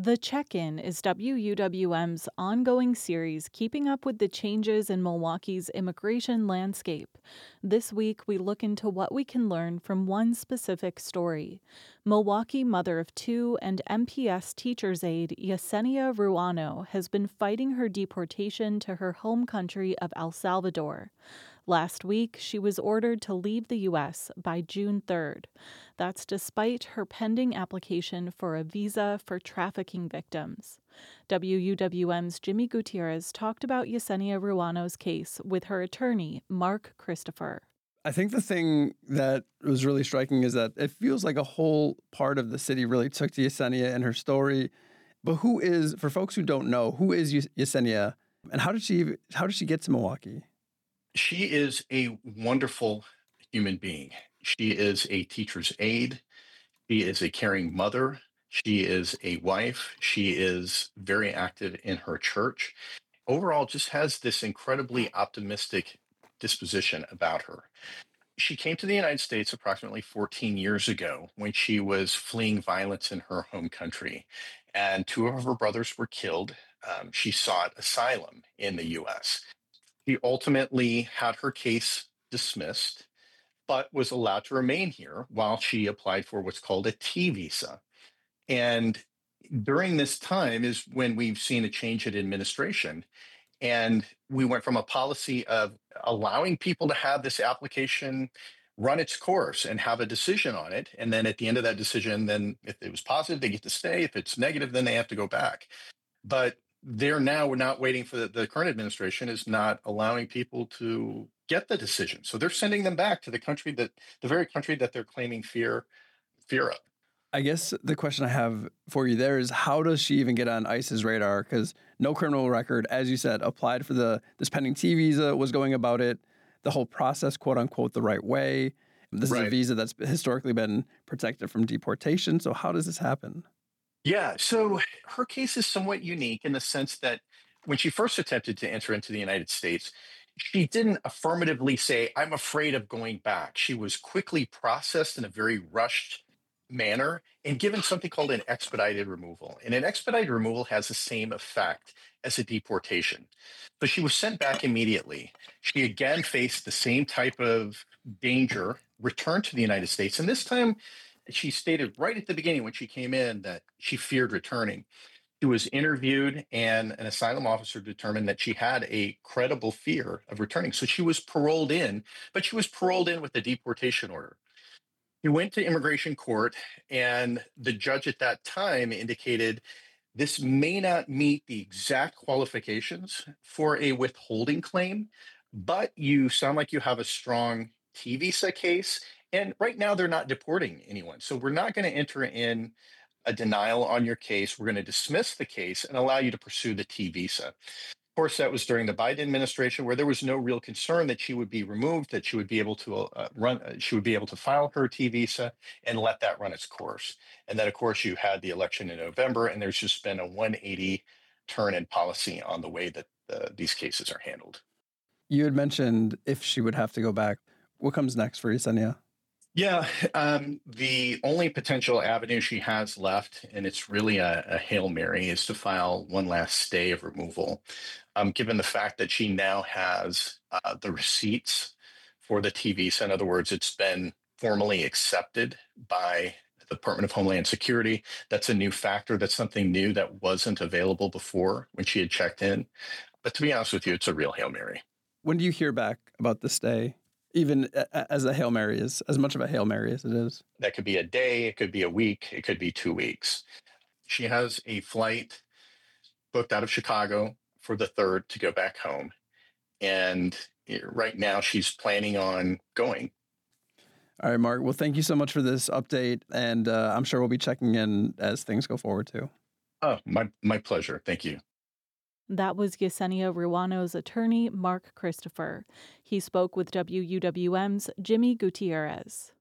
The Check-In is WUWM's ongoing series keeping up with the changes in Milwaukee's immigration landscape. This week, we look into what we can learn from one specific story. Milwaukee mother of two and MPS teacher's aide Yesenia Ruano has been fighting her deportation to her home country of El Salvador. Last week, she was ordered to leave the U.S. by June 3rd. That's despite her pending application for a visa for trafficking victims. WUWM's Jimmy Gutierrez talked about Yesenia Ruano's case with her attorney, Mark Christopher. I think the thing that was really striking is that it feels like a whole part of the city really took to Yesenia and her story. But for folks who don't know, who is Yesenia, and how did she get to Milwaukee? She is a wonderful human being. She is a teacher's aide. She is a caring mother. She is a wife. She is very active in her church. Overall, just has this incredibly optimistic disposition about her. She came to the United States approximately 14 years ago when she was fleeing violence in her home country, and two of her brothers were killed. She sought asylum in the U.S. She ultimately had her case dismissed, but was allowed to remain here while she applied for what's called a T visa. And during this time is when we've seen a change in administration. And we went from a policy of allowing people to have this application run its course and have a decision on it. And then at the end of that decision, then if it was positive, they get to stay. If it's negative, then they have to go back. But we're not waiting for the current administration is not allowing people to get the decision. So they're sending them back to the very country that they're claiming fear of. I guess the question I have for you there is, how does she even get on ICE's radar? Because no criminal record, as you said, applied for this pending T visa, was going about it, the whole process, quote unquote, the right way. This is a visa that's historically been protected from deportation. So how does this happen? Yeah, so her case is somewhat unique in the sense that when she first attempted to enter into the United States, she didn't affirmatively say, I'm afraid of going back. She was quickly processed in a very rushed manner and given something called an expedited removal. And an expedited removal has the same effect as a deportation. So she was sent back immediately. She again faced the same type of danger, returned to the United States. And this time, she stated right at the beginning when she came in that she feared returning. She was interviewed, and an asylum officer determined that she had a credible fear of returning. So she was paroled in, but she was paroled in with a deportation order. He went to immigration court, and the judge at that time indicated this may not meet the exact qualifications for a withholding claim, but you sound like you have a strong T visa case. And right now, they're not deporting anyone. So we're not going to enter in a denial on your case. We're going to dismiss the case and allow you to pursue the T visa. Of course, that was during the Biden administration, where there was no real concern that she would be removed, that she would be able to she would be able to file her T visa and let that run its course. And then, of course, you had the election in November, and there's just been a 180 turn in policy on the way that these cases are handled. You had mentioned if she would have to go back. What comes next for Yesenia? Yeah, the only potential avenue she has left, and it's really a Hail Mary, is to file one last stay of removal. Given the fact that she now has the receipts for the T visa, in other words, it's been formally accepted by the Department of Homeland Security. That's a new factor. That's something new that wasn't available before when she had checked in. But to be honest with you, it's a real Hail Mary. When do you hear back about the stay? Even as a Hail Mary is, as much of a Hail Mary as it is. That could be a day, it could be a week, it could be 2 weeks. She has a flight booked out of Chicago for the 3rd to go back home. And right now she's planning on going. All right, Mark. Well, thank you so much for this update. And I'm sure we'll be checking in as things go forward too. Oh, my pleasure. Thank you. That was Yesenia Ruano's attorney, Mark Christopher. He spoke with WUWM's Jimmy Gutierrez.